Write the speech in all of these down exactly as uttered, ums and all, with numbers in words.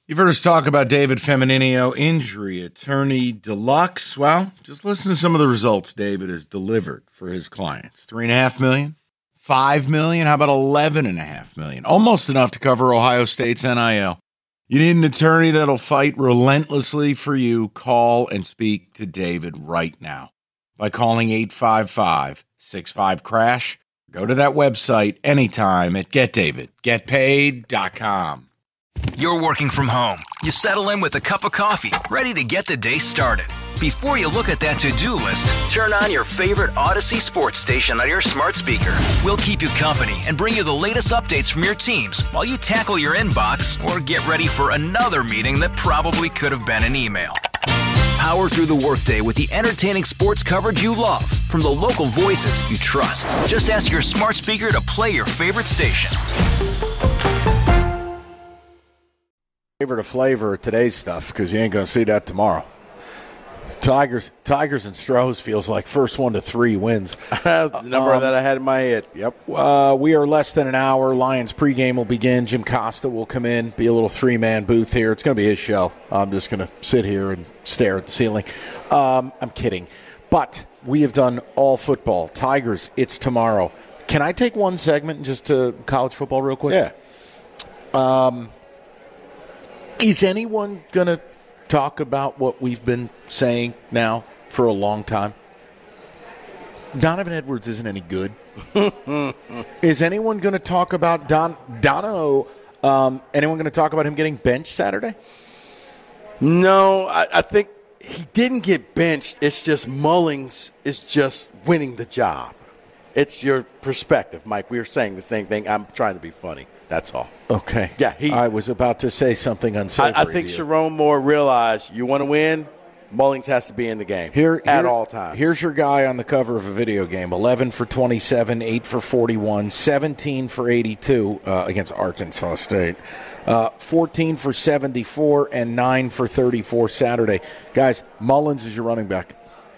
You've heard us talk about David Femininio, injury attorney deluxe. Well, just listen to some of the results David has delivered for his clients. Three and a half million, five million, how about eleven and a half million? Almost enough to cover Ohio State's N I L. You need an attorney that'll fight relentlessly for you. Call and speak to David right now by calling eight five five, six five, crash. Go to that website anytime at get david get paid dot com. You're working from home. You settle in with a cup of coffee, ready to get the day started. Before you look at that to-do list, turn on your favorite Odyssey sports station on your smart speaker. We'll keep you company and bring you the latest updates from your teams while you tackle your inbox or get ready for another meeting that probably could have been an email. Power through the workday with the entertaining sports coverage you love from the local voices you trust. Just ask your smart speaker to play your favorite station. Flavor to flavor of today's stuff because you ain't going to see that tomorrow. Tigers Tigers and Stros feels like first one to three wins. That's the number um, that I had in my head. Yep. Uh, we are less than an hour. Lions pregame will begin. Jim Costa will come in, be a little three-man booth here. It's going to be his show. I'm just going to sit here and stare at the ceiling. Um, I'm kidding. But we have done all football. Tigers, it's tomorrow. Can I take one segment just to college football real quick? Yeah. Um. Is anyone going to talk about what we've been saying now for a long time? Donovan Edwards isn't any good. Is anyone going to talk about Don Dono? Um, anyone going to talk about him getting benched Saturday? No, I, I think he didn't get benched. It's just Mullings is just winning the job. It's your perspective, Mike. We were saying the same thing. I'm trying to be funny. That's all. Okay. Yeah, he, I was about to say something unsavory. I, I think Sharon Moore realized you want to win, Mullings has to be in the game here, at here, all times. Here's your guy on the cover of a video game. eleven for twenty-seven, eight for forty-one, seventeen for eighty-two uh, against Arkansas State. Uh, fourteen for seventy-four and nine for thirty-four Saturday. Guys, Mullins is your running back.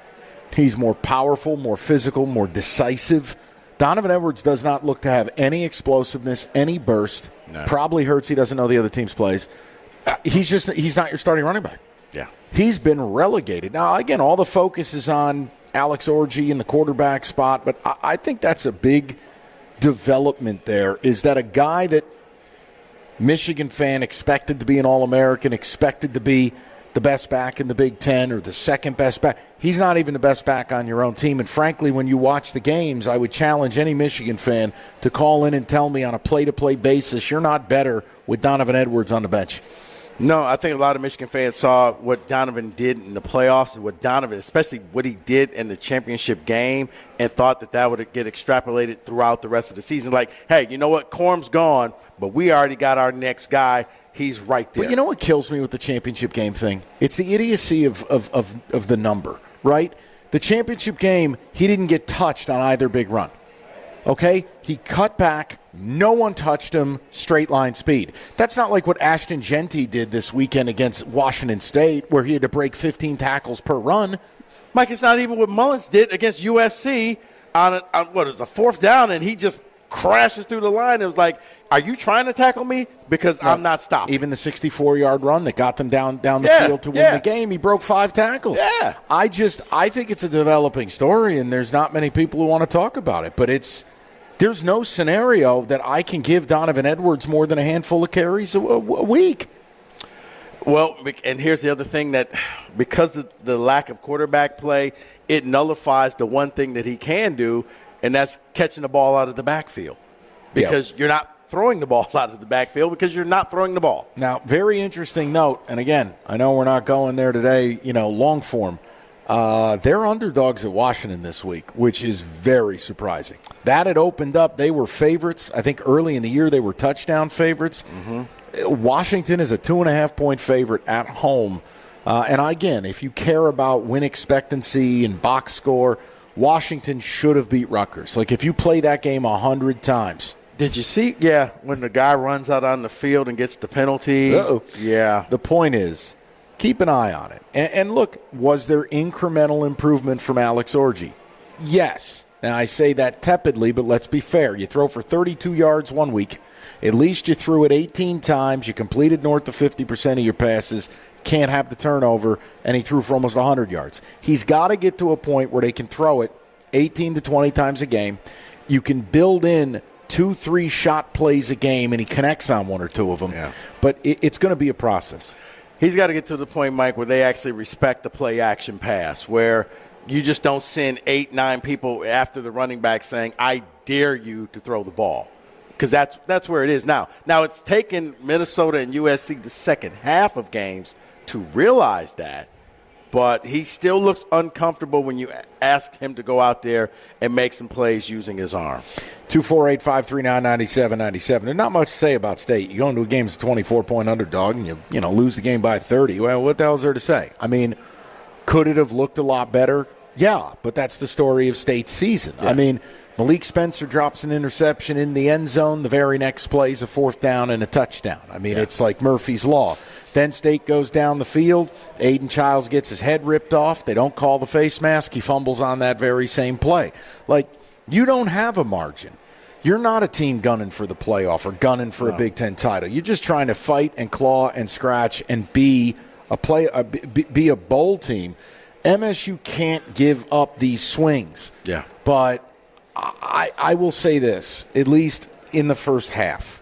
He's more powerful, more physical, more decisive. Donovan Edwards does not look to have any explosiveness, any burst. No. Probably hurts he doesn't know the other team's plays. Uh, he's just he's not your starting running back. Yeah. He's been relegated. Now, again, all the focus is on Alex Orji in the quarterback spot, but I, I think that's a big development there, is that a guy that Michigan fan expected to be an All-American, expected to be the best back in the Big Ten or the second best back. He's not even the best back on your own team. And frankly, when you watch the games, I would challenge any Michigan fan to call in and tell me on a play-to-play basis you're not better with Donovan Edwards on the bench. No, I think a lot of Michigan fans saw what Donovan did in the playoffs and what Donovan, especially what he did in the championship game, and thought that that would get extrapolated throughout the rest of the season. Like, hey, you know what? Corm's gone, but we already got our next guy. He's right there. But you know what kills me with the championship game thing? It's the idiocy of, of, of, of the number, right? The championship game, he didn't get touched on either big run. Okay? He cut back. No one touched him. Straight line speed. That's not like what Ashton Genty did this weekend against Washington State, where he had to break fifteen tackles per run. Mike, it's not even what Mullins did against U S C on, a, on what is a fourth down, and he just crashes through the line. It was like, are you trying to tackle me? Because no, I'm not stopping. Even the sixty-four-yard run that got them down down the yeah, field to win yeah. the game, he broke five tackles. Yeah. I just I think it's a developing story, and there's not many people who want to talk about it. But it's there's no scenario that I can give Donovan Edwards more than a handful of carries a, a, a week. Well, and here's the other thing, that because of the lack of quarterback play, it nullifies the one thing that he can do, and that's catching the ball out of the backfield. Because yeah. you're not throwing the ball out of the backfield because you're not throwing the ball. Now, very interesting note, and again, I know we're not going there today, you know, long form. Uh, they're underdogs at Washington this week, which is very surprising. That had opened up. They were favorites. I think early in the year they were touchdown favorites. Mm-hmm. Washington is a two-and-a-half-point favorite at home. Uh, and again, if you care about win expectancy and box score, Washington should have beat Rutgers. Like, if you play that game a hundred times. Did you see, yeah, when the guy runs out on the field and gets the penalty? Uh-oh. Yeah. The point is, keep an eye on it. And, and look, was there incremental improvement from Alex Orji? Yes. Now, I say that tepidly, but let's be fair. You throw for thirty-two yards one week. At least you threw it eighteen times. You completed north of fifty percent of your passes. Can't have the turnover, and he threw for almost one hundred yards. He's got to get to a point where they can throw it eighteen to twenty times a game. You can build in two, three shot plays a game, and he connects on one or two of them. Yeah. But it, it's going to be a process. He's got to get to the point, Mike, where they actually respect the play-action pass, where you just don't send eight, nine people after the running back saying, I dare you to throw the ball. Because that's that's where it is now. Now, it's taken Minnesota and U S C the second half of games to realize that, but he still looks uncomfortable when you ask him to go out there and make some plays using his arm. two four eight, five three nine, nine seven nine seven. There's not much to say about State. You go into a game as a twenty-four point underdog and you, you know, lose the game by thirty. Well, what the hell is there to say? I mean, could it have looked a lot better? Yeah, but that's the story of State's season. Yeah. I mean, Malik Spencer drops an interception in the end zone. The very next play is a fourth down and a touchdown. I mean, yeah. It's like Murphy's Law. Then State goes down the field. Aiden Childs gets his head ripped off. They don't call the face mask. He fumbles on that very same play. Like, you don't have a margin. You're not a team gunning for the playoff or gunning for no. a Big Ten title. You're just trying to fight and claw and scratch and be a play, a, be, be a bowl team. M S U can't give up these swings. Yeah. But I, I will say this, at least in the first half,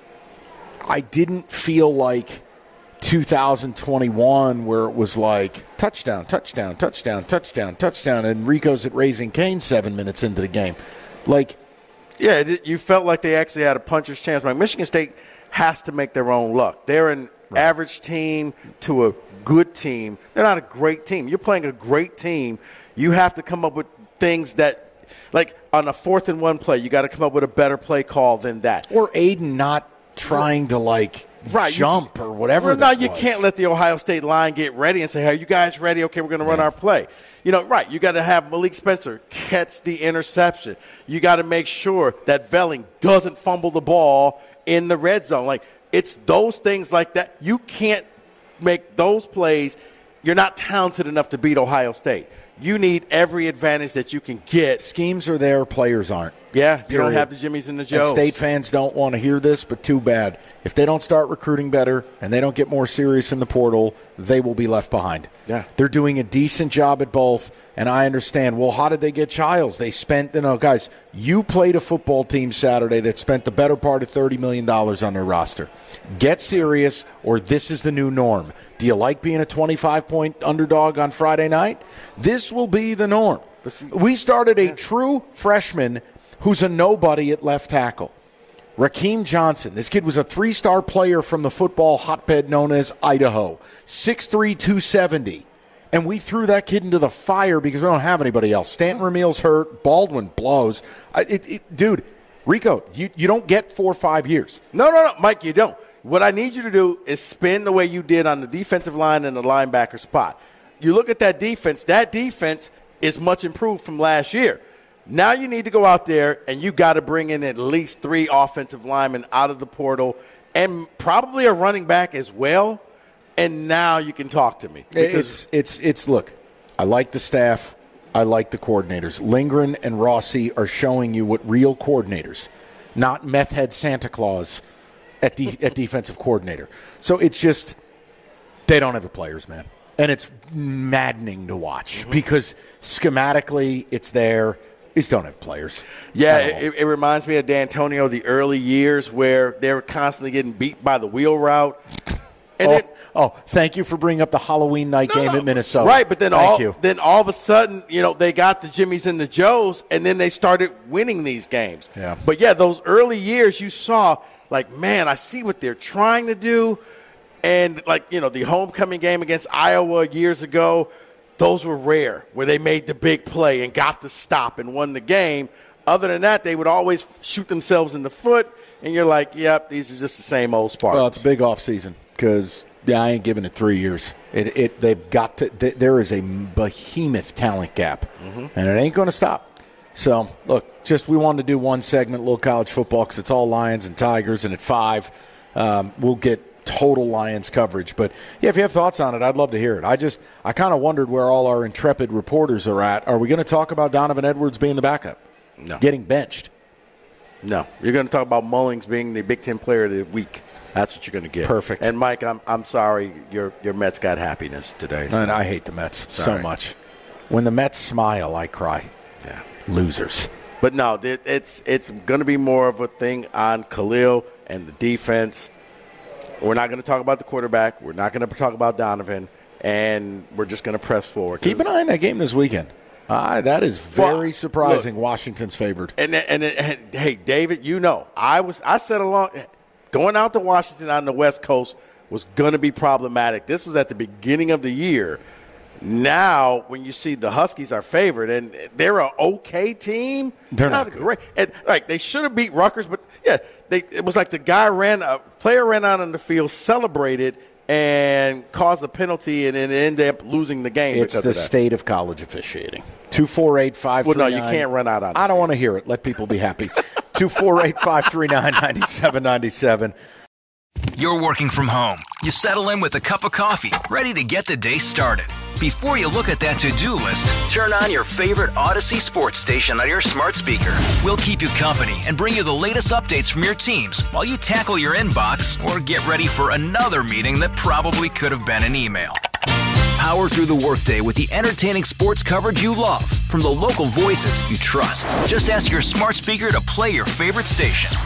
I didn't feel like two thousand twenty-one where it was like touchdown, touchdown, touchdown, touchdown, touchdown, and Rico's at Raising Cane seven minutes into the game. Like, yeah, it, you felt like they actually had a puncher's chance. Like, Michigan State has to make their own luck. They're an right. average team to a good team. They're not a great team. You're playing a great team. You have to come up with things that, like on a fourth and one play, you got to come up with a better play call than that. Or Aiden not trying to, like, right. jump or whatever. Well, that no, you was. Can't let the Ohio State line get ready and say, hey, are you guys ready? Okay, we're going to run yeah. our play. You know, right, you got to have Malik Spencer catch the interception. You got to make sure that Velling doesn't fumble the ball in the red zone. Like, it's those things like that. You can't make those plays. You're not talented enough to beat Ohio State. You need every advantage that you can get. Schemes are there, players aren't. Yeah, you Period. don't have the Jimmies and the Joes. And State fans don't want to hear this, but too bad. If they don't start recruiting better and they don't get more serious in the portal, they will be left behind. Yeah. They're doing a decent job at both, and I understand, well, how did they get Childs? They spent, you know, guys, you played a football team Saturday that spent the better part of thirty million dollars on their roster. Get serious, or this is the new norm. Do you like being a twenty-five point underdog on Friday night? This will be the norm. We started a true freshman who's a nobody at left tackle. Rakeem Johnson. This kid was a three-star player from the football hotbed known as Idaho. six three, two seventy. And we threw that kid into the fire because we don't have anybody else. Stanton Ramil's hurt. Baldwin blows. I, it, it, dude, Rico, you, you don't get four or five years. No, no, no, Mike, you don't. What I need you to do is spin the way you did on the defensive line and the linebacker spot. You look at that defense. That defense is much improved from last year. Now you need to go out there and you got to bring in at least three offensive linemen out of the portal and probably a running back as well. And now you can talk to me. It's, it's, it's, look, I like the staff. I like the coordinators. Lindgren and Rossi are showing you what real coordinators, not meth head Santa Claus at, de- at defensive coordinator. So it's just, they don't have the players, man. And it's maddening to watch mm-hmm. because schematically it's there. They just don't have players. Yeah, it, it reminds me of D'Antonio, the early years where they were constantly getting beat by the wheel route. And oh, it, oh, thank you for bringing up the Halloween night no, game no. at Minnesota. Right, but then thank all you. then all of a sudden, you know, they got the Jimmies and the Joes, and then they started winning these games. Yeah. But yeah, those early years, you saw like, man, I see what they're trying to do, and like you know, the homecoming game against Iowa years ago, those were rare, where they made the big play and got the stop and won the game. Other than that, they would always shoot themselves in the foot, and you're like, yep, these are just the same old Spartans. Well, it's a big offseason because yeah, I ain't giving it three years. It, it they've got to. Th- there is a behemoth talent gap, mm-hmm. and it ain't going to stop. So, look, just we wanted to do one segment, little college football, because it's all Lions and Tigers, and at five, um, we'll get total Lions coverage. But, yeah, if you have thoughts on it, I'd love to hear it. I just, I kind of wondered where all our intrepid reporters are at. Are we going to talk about Donovan Edwards being the backup? No. getting benched. No. You're going to talk about Mullings being the Big Ten Player of the Week. That's what you're going to get. Perfect. And, Mike, I'm I'm sorry your your Mets got happiness today. So. And I hate the Mets Sorry. so much. When the Mets smile, I cry. Yeah. Losers. But, no, it, it's, it's going to be more of a thing on Khalil and the defense. We're not going to talk about the quarterback. We're not going to talk about Donovan. And we're just going to press forward. Keep an eye on that game this weekend. Ah, that is very Well, surprising. look. Washington's favored. And, and, and hey, David, you know, I was I said along going out to Washington on the West Coast was going to be problematic. This was at the beginning of the year. Now, when you see the Huskies are favored and they're an okay team, They're not good. great. And like they should have beat Rutgers, but yeah, they, it was like the guy ran a player ran out on the field, celebrated, and caused a penalty, and then ended up losing the game. It's because the of that. state of college officiating. two four eight, five three Well, nine. no, you can't run out on. I don't want to hear it. Let people be happy. two four eight, five three nine, nine seven nine seven. You're working from home. You settle in with a cup of coffee, ready to get the day started. Before you look at that to-do list, turn on your favorite Odyssey sports station on your smart speaker. We'll keep you company and bring you the latest updates from your teams while you tackle your inbox or get ready for another meeting that probably could have been an email. Power through the workday with the entertaining sports coverage you love from the local voices you trust. Just ask your smart speaker to play your favorite station.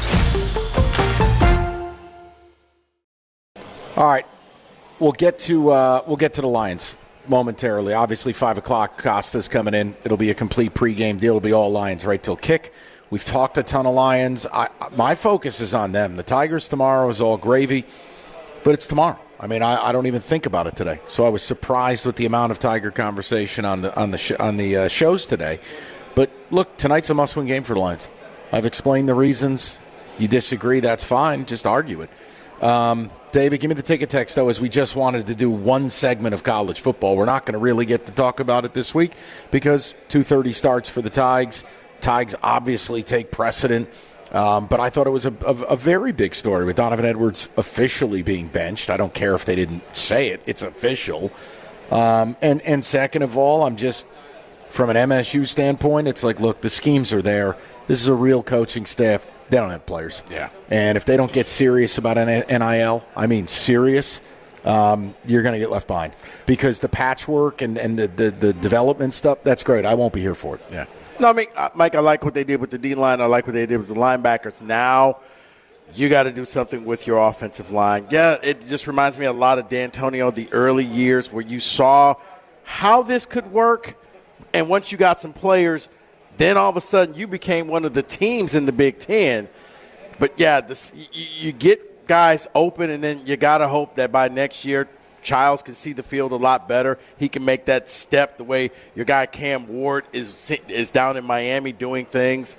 All right, we'll get to uh, we'll get to the Lions momentarily. Obviously, five o'clock. Costa's coming in. It'll be a complete pregame deal. It'll be all Lions right till kick. We've talked a ton of Lions. I, my focus is on them. The Tigers tomorrow is all gravy, but it's tomorrow. I mean, I, I don't even think about it today. So I was surprised with the amount of Tiger conversation on the on the sh- on the uh, shows today. But look, tonight's a must-win game for the Lions. I've explained the reasons. You disagree? That's fine. Just argue it. Um, David, give me the ticket text, though, as we just wanted to do one segment of college football. We're not going to really get to talk about it this week because two thirty starts for the Tigers. Tigers obviously take precedent, um, but I thought it was a, a, a very big story with Donovan Edwards officially being benched. I don't care if they didn't say it. It's official. Um, and, and second of all, I'm just, from an M S U standpoint, it's like, look, the schemes are there. This is a real coaching staff. They don't have players. Yeah. And if they don't get serious about N I L, I mean serious, um, you're going to get left behind. Because the patchwork and, and the, the, the development stuff, that's great. I won't be here for it. Yeah. No, I mean, uh, Mike, I like what they did with the D-line. I like what they did with the linebackers. Now you got to do something with your offensive line. Yeah, it just reminds me a lot of D'Antonio, the early years where you saw how this could work. And once you got some players, then all of a sudden you became one of the teams in the Big Ten. But, yeah, this, you, you get guys open, and then you got to hope that by next year Childs can see the field a lot better. He can make that step the way your guy Cam Ward is is down in Miami doing things.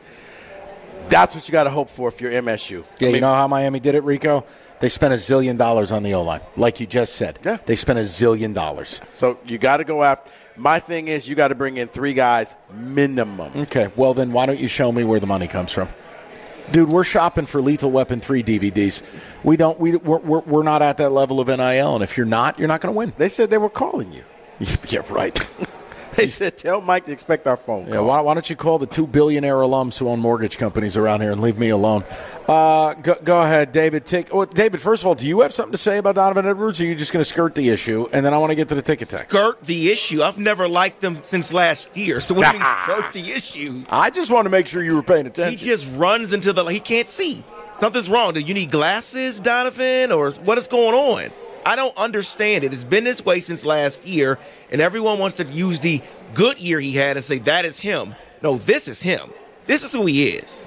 That's what you got to hope for if you're M S U. Yeah, I mean, you know how Miami did it, Rico? They spent a zillion dollars on the O-line, like you just said. Yeah. They spent a zillion dollars. So you got to go after. My thing is you got to bring in three guys minimum. Okay, well then why don't you show me where the money comes from? Dude, we're shopping for Lethal Weapon three D V Ds. We don't. We we're, we're, we're not at that level of N I L, and if you're not, you're not going to win. They said they were calling you. Yeah, right. They said tell Mike to expect our phone call. Yeah, why, why don't you call the two billionaire alums who own mortgage companies around here and leave me alone? Uh, go, go ahead, David. Take. Oh, David, first of all, do you have something to say about Donovan Edwards, or are you just going to skirt the issue? And then I want to get to the ticket text. Skirt the issue. I've never liked them since last year. So what do you mean skirt the issue? I just want to make sure you were paying He attention. just runs into the. He can't see. Something's wrong. Do you need glasses, Donovan, or what is going on? I don't understand it. It's been this way since last year, and everyone wants to use the good year he had and say that is him. No, this is him. This is who he is.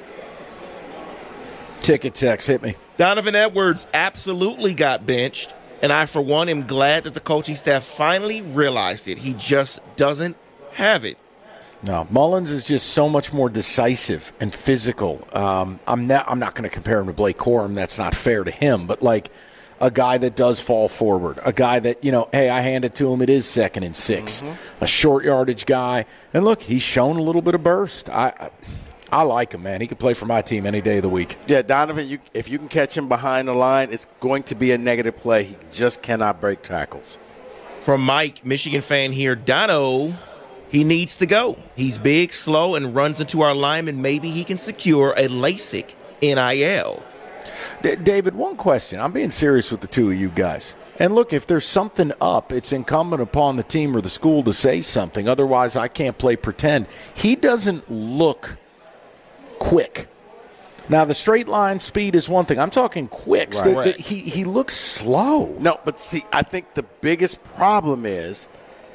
Ticket text, hit me. Donovan Edwards absolutely got benched, and I, for one, am glad that the coaching staff finally realized it. He just doesn't have it. No, Mullins is just so much more decisive and physical. Um, I'm not, I'm not going to compare him to Blake Corum. That's not fair to him. But, like, a guy that does fall forward, a guy that, you know, hey, I hand it to him, it is second and six, mm-hmm. a short yardage guy. And, look, he's shown a little bit of burst. I I, I like him, man. He could play for my team any day of the week. Yeah, Donovan, you, if you can catch him behind the line, it's going to be a negative play. He just cannot break tackles. From Mike, Michigan fan here, Dono He needs to go. He's big, slow, and runs into our linemen. Maybe he can secure a LASIK N I L. D- David, one question. I'm being serious with the two of you guys. And look, if there's something up, it's incumbent upon the team or the school to say something. Otherwise, I can't play pretend. He doesn't look quick. Now, the straight line speed is one thing. I'm talking quick. Right. The- Right. the- he, he looks slow. No, but see, I think the biggest problem is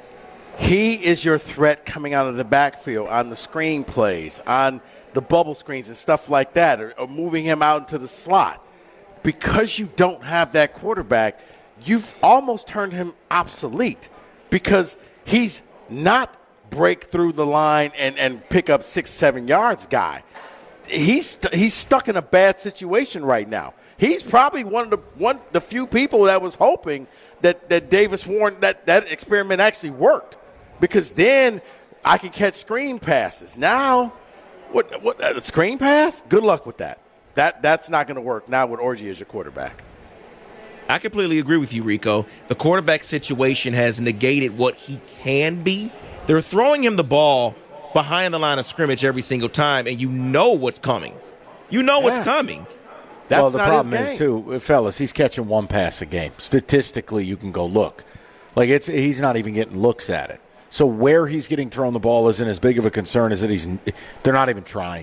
he is your threat coming out of the backfield on the screen plays, on the bubble screens and stuff like that, or, or moving him out into the slot. Because you don't have that quarterback, you've almost turned him obsolete because he's not break through the line and, and pick up six, seven yards guy. He's he's stuck in a bad situation right now. He's probably one of the one the few people that was hoping that, that Davis Warren that, that experiment actually worked, because then I can catch screen passes. Now, what what a screen pass? Good luck with that. That that's not going to work now with Orji as your quarterback. I completely agree with you, Rico. The quarterback situation has negated what he can be. They're throwing him the ball behind the line of scrimmage every single time, and you know what's coming. You know what's Yeah. coming. That's well, the not problem his is, game. too, fellas, he's catching one pass a game. Statistically, you can go look. Like, it's he's not even getting looks at it. So where he's getting thrown the ball isn't as big of a concern as that he's – they're not even trying.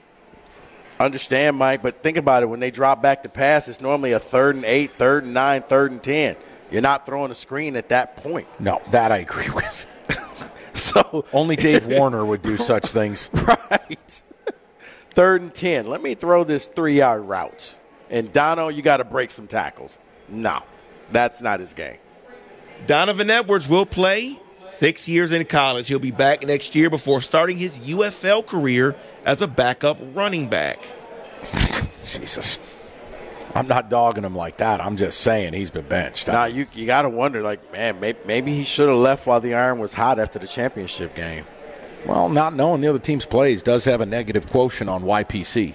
Understand, Mike, but think about it. When they drop back to pass, it's normally a third and eight, third and nine, third and ten. You're not throwing a screen at that point. No, that I agree with. So Only Dave Warner would do such things. right. Third and ten. Let me throw this three-yard route. And, Dono, you got to break some tackles. No, that's not his game. Donovan Edwards will play six years in college. He'll be back next year before starting his U F L career as a backup running back. Jesus. I'm not dogging him like that. I'm just saying he's been benched. Now, you, you got to wonder, like, man, maybe, maybe he should have left while the iron was hot after the championship game. Well, not knowing the other team's plays does have a negative quotient on Y P C.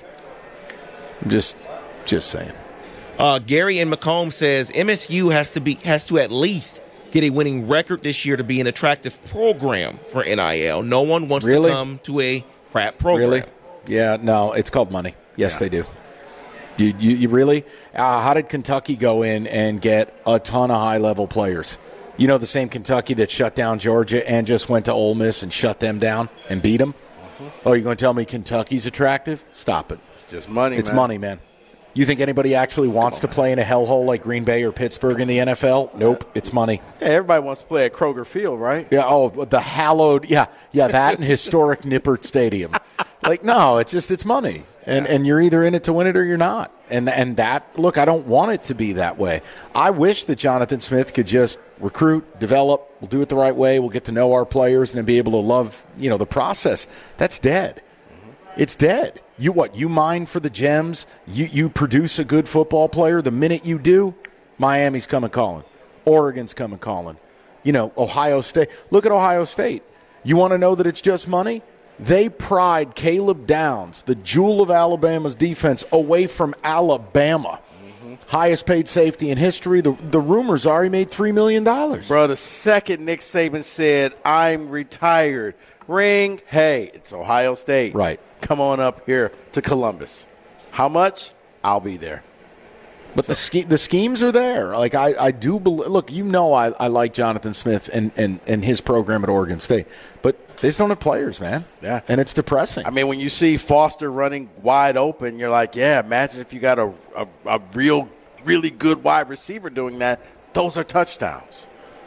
I'm just, just saying. Uh, Gary and Macomb says M S U has to be has to at least get a winning record this year to be an attractive program for N I L. No one wants Really? to come to a crap program. Really? Yeah, no, it's called money. Yes, Yeah. they do. You, you, you really? Uh, how did Kentucky go in and get a ton of high-level players? You know, the same Kentucky that shut down Georgia and just went to Ole Miss and shut them down and beat them? Mm-hmm. Oh, you're going to tell me Kentucky's attractive? Stop it. It's just money, It's man. money, man. You think anybody actually wants to play in a hellhole like Green Bay or Pittsburgh in the N F L? Nope, it's money. Yeah, everybody wants to play at Kroger Field, right? Yeah, oh, the hallowed, yeah, yeah, that and historic Nippert Stadium. Like, no, it's just, it's money. And and you're either in it to win it or you're not. And and that, look, I don't want it to be that way. I wish that Jonathan Smith could just recruit, develop, we'll do it the right way, we'll get to know our players and then be able to love, you know, the process. That's dead. It's dead. You what? You mine for the gems. You you produce a good football player. The minute you do, Miami's coming calling. Oregon's coming calling. You know, Ohio State. Look at Ohio State. You want to know that it's just money? They pried Caleb Downs, the jewel of Alabama's defense, away from Alabama. Mm-hmm. Highest paid safety in history. The the rumors are he made three million dollars. Bro, the second Nick Saban said, I'm retired, ring, hey, it's Ohio State. Right. Come on up here to Columbus. How much? I'll be there. But the ske- the schemes are there. Like I, I do believe. Look, you know, I, I like Jonathan Smith and, and, and his program at Oregon State, but they just don't have players, man. Yeah, and it's depressing. I mean, when you see Foster running wide open, you're like, yeah. Imagine if you got a a, a real, really good wide receiver doing that. Those are touchdowns.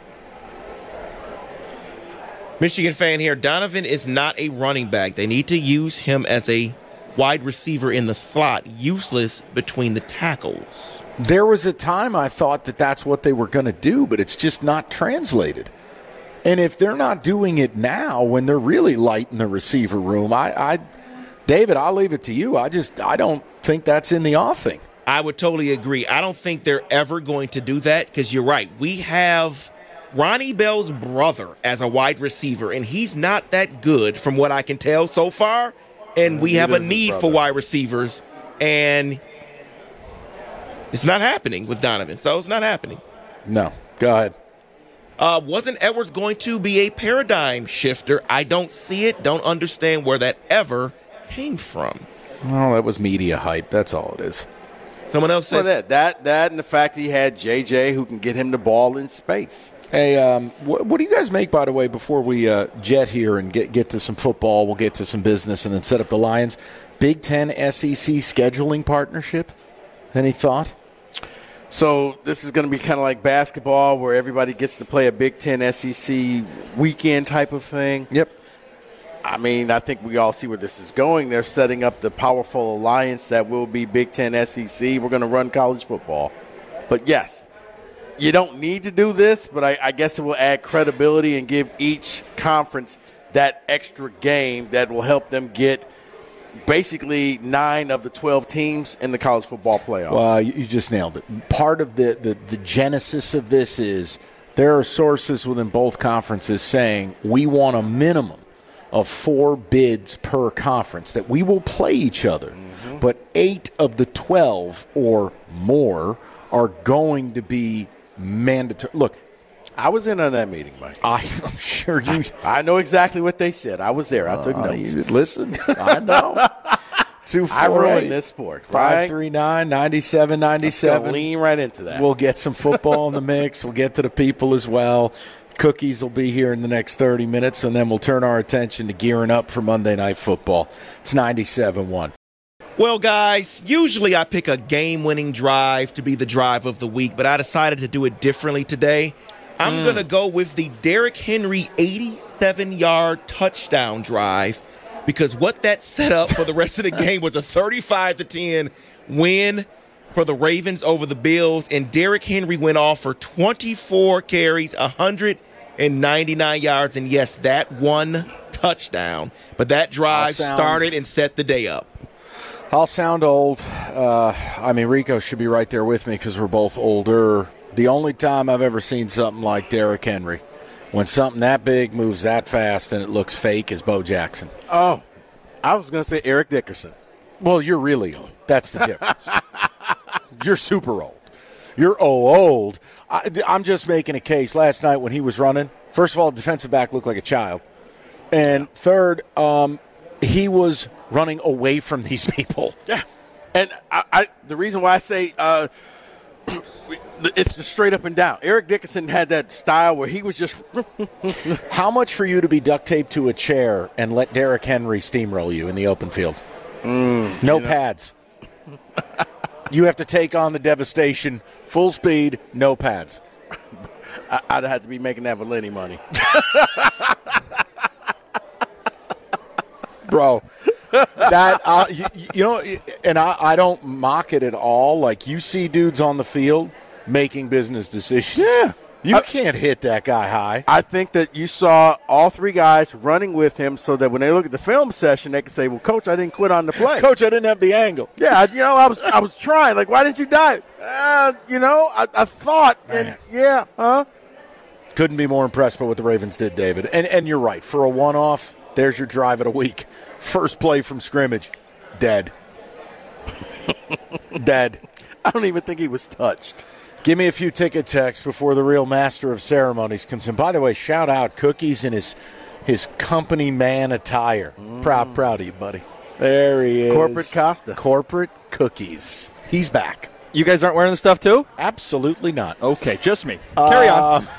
Michigan fan here. Donovan is not a running back. They need to use him as a wide receiver in the slot, useless between the tackles. There was a time I thought that that's what they were going to do, but it's just not translated. And if they're not doing it now when they're really light in the receiver room, I, I David, I'll leave it to you. I just I don't think that's in the offing. I would totally agree. I don't think they're ever going to do that because you're right. We have Ronnie Bell's brother as a wide receiver, and he's not that good from what I can tell so far. And we have a need for wide receivers, and it's not happening with Donovan. So it's not happening. No. Go ahead. Uh, wasn't Edwards going to be a paradigm shifter? I don't see it. Don't understand where that ever came from. Well, that was media hype. That's all it is. Someone else says well, that, that that and the fact that he had J J who can get him the ball in space. Hey, um, what, what do you guys make, by the way, before we uh, jet here and get, get to some football, we'll get to some business and then set up the Lions. Big Ten S E C scheduling partnership? Any thought? So this is going to be kind of like basketball where everybody gets to play a Big Ten S E C weekend type of thing. Yep. I mean, I think we all see where this is going. They're setting up the powerful alliance that will be Big Ten S E C. We're going to run college football. But, yes, you don't need to do this, but I, I guess it will add credibility and give each conference that extra game that will help them get basically nine of the twelve teams in the college football playoffs. Well, you, you just nailed it. Part of the, the, the genesis of this is there are sources within both conferences saying we want a minimum of four bids per conference, that we will play each other. Mm-hmm. But eight of the twelve or more are going to be mandatory. Look, I was in on that meeting, Mike. I'm sure you. I know exactly what they said. I was there. I took uh, notes. You, listen, I know. Two I four run eight this sport. five three nine ninety seven ninety seven. Lean right into that. We'll get some football in the mix. We'll get to the people as well. Cookies will be here in the next thirty minutes, and then we'll turn our attention to gearing up for Monday Night Football. It's ninety-seven one. Well, guys, usually I pick a game-winning drive to be the drive of the week, but I decided to do it differently today. I'm mm. going to go with the Derrick Henry eighty-seven-yard touchdown drive because what that set up for the rest of the game was a thirty-five to ten win for the Ravens over the Bills, and Derrick Henry went off for twenty-four carries, one hundred ninety-nine yards, and yes, that one touchdown. But that drive sound, started and set the day up. I'll sound old. Uh, I mean, Rico should be right there with me because we're both older. The only time I've ever seen something like Derrick Henry, when something that big moves that fast and it looks fake, is Bo Jackson. Oh, I was going to say Eric Dickerson. Well, you're really old. That's the difference. You're super old. You're oh, old. I, I'm just making a case. Last night when he was running, first of all, the defensive back looked like a child. And third, um, he was running away from these people. Yeah. And I, I the reason why I say uh, it's the straight up and down. Eric Dickerson had that style where he was just – How much for you to be duct taped to a chair and let Derrick Henry steamroll you in the open field? Mm, no you know. pads. You have to take on the devastation, full speed, no pads. I'd have to be making that Valenti money. Bro, that uh, you, you know, and I, I don't mock it at all. Like, you see dudes on the field making business decisions. Yeah. You I, can't hit that guy high. I think that you saw all three guys running with him so that when they look at the film session, they can say, well, Coach, I didn't quit on the play. Coach, I didn't have the angle. Yeah, you know, I was I was trying. Like, why didn't you dive? Uh, you know, I, I thought. And, yeah, huh? Couldn't be more impressed by what the Ravens did, David. And and you're right. For a one-off, there's your drive of the week. First play from scrimmage, dead. Dead. I don't even think he was touched. Give me a few ticket texts before the real master of ceremonies comes in. By the way, shout out Cookies in his his company man attire. Mm. Proud, proud of you, buddy. There he is. Corporate Costa. Corporate Cookies. He's back. You guys aren't wearing the stuff too? Absolutely not. Okay, just me. Carry uh, on.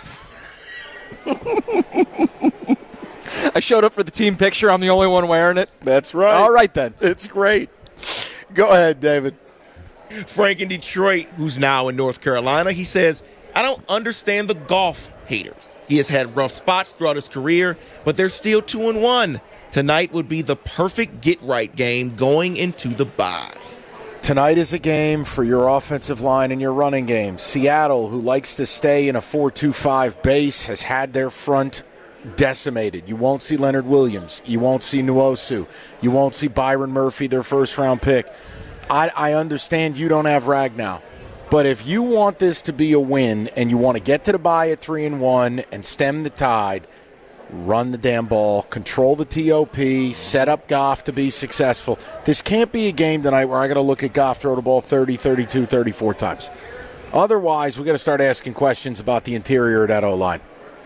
I showed up for the team picture. I'm the only one wearing it. That's right. All right, then. It's great. Go ahead, David. Frank in Detroit, who's now in North Carolina, he says, I don't understand the golf haters. He has had rough spots throughout his career, but they're still two and one. Tonight would be the perfect get-right game going into the bye. Tonight is a game for your offensive line and your running game. Seattle, who likes to stay in a four two five base, has had their front decimated. You won't see Leonard Williams. You won't see Nwosu. You won't see Byron Murphy, their first-round pick. I, I understand you don't have Ragnow, but if you want this to be a win and you want to get to the bye at three and one and stem the tide, run the damn ball, control the T O P, set up Goff to be successful. This can't be a game tonight where I got to look at Goff throw the ball thirty, thirty-two, thirty-four times. Otherwise, we got to start asking questions about the interior of that O-line.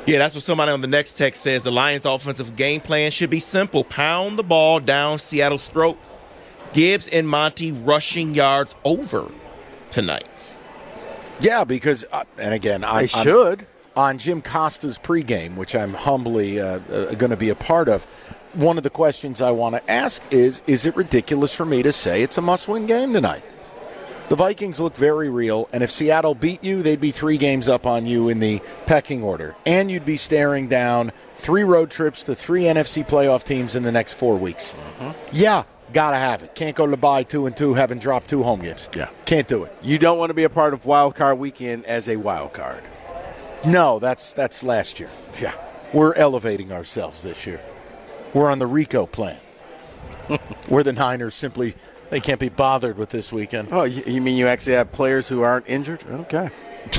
Yeah, that's what somebody on the next text says. The Lions' offensive game plan should be simple. Pound the ball down Seattle's throat. Gibbs and Monty rushing yards over tonight. Yeah, because, uh, and again, I They should. On Jim Costa's pregame, which I'm humbly uh, uh, going to be a part of, one of the questions I want to ask is, is it ridiculous for me to say it's a must-win game tonight? The Vikings look very real, and if Seattle beat you, they'd be three games up on you in the pecking order. And you'd be staring down three road trips to three N F C playoff teams in the next four weeks. Mm-hmm. Yeah, gotta have it. Can't go to bye two and two, having dropped two home games. Yeah. Can't do it. You don't want to be a part of Wild Card Weekend as a wild card. No, that's that's last year. Yeah. We're elevating ourselves this year. We're on the Rico plan. Where the Niners simply, they can't be bothered with this weekend. Oh, you, you mean you actually have players who aren't injured? Okay.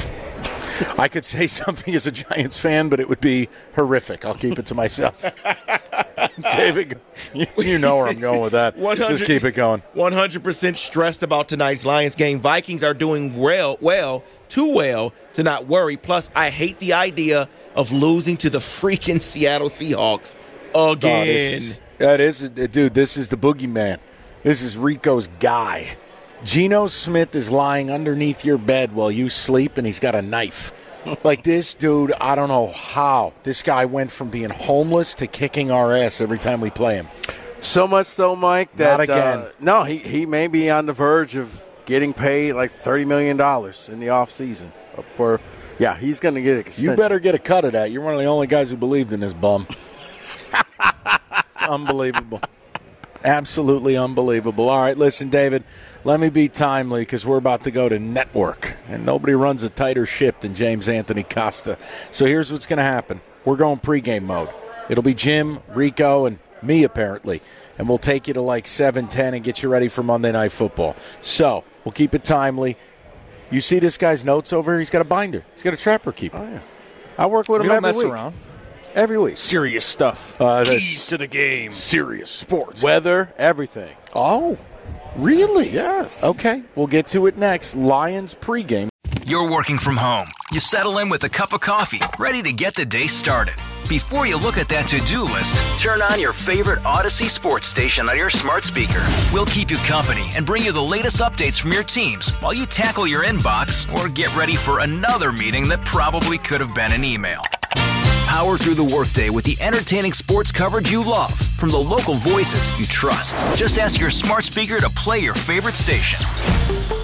I could say something as a Giants fan, but it would be horrific. I'll keep it to myself. David, you, you know where I'm going with that. Just keep it going. one hundred percent stressed about tonight's Lions game. Vikings are doing well, well, too well to not worry. Plus, I hate the idea of losing to the freaking Seattle Seahawks again. Oh, this is, that is, dude, this is the boogeyman. This is Rico's guy. Geno Smith is lying underneath your bed while you sleep, and he's got a knife. Like this dude, I don't know how. This guy went from being homeless to kicking our ass every time we play him. So much so, Mike, that Not again. Uh, no, he, he may be on the verge of getting paid like thirty million dollars in the offseason. For, yeah, he's going to get an extension. You better get a cut of that. You're one of the only guys who believed in this bum. Unbelievable. Absolutely unbelievable. All right, listen, David, let me be timely because we're about to go to network, and nobody runs a tighter ship than James Anthony Costa. So here's what's going to happen. We're going pregame mode. It'll be Jim, Rico, and me, apparently, and we'll take you to like seven ten and get you ready for Monday Night Football. So we'll keep it timely. You see this guy's notes over here? He's got a binder. He's got a trapper keeper. Oh, yeah. I work with We him don't every mess week. around. Every week. Serious stuff. Uh, Keys to the game. Serious sports. Weather, everything. Oh, really? Yes. Okay, we'll get to it next. Lions pregame. You're working from home. You settle in with a cup of coffee, ready to get the day started. Before you look at that to-do list, turn on your favorite Odyssey sports station on your smart speaker. We'll keep you company and bring you the latest updates from your teams while you tackle your inbox or get ready for another meeting that probably could have been an email. Power through the workday with the entertaining sports coverage you love from the local voices you trust. Just ask your smart speaker to play your favorite station.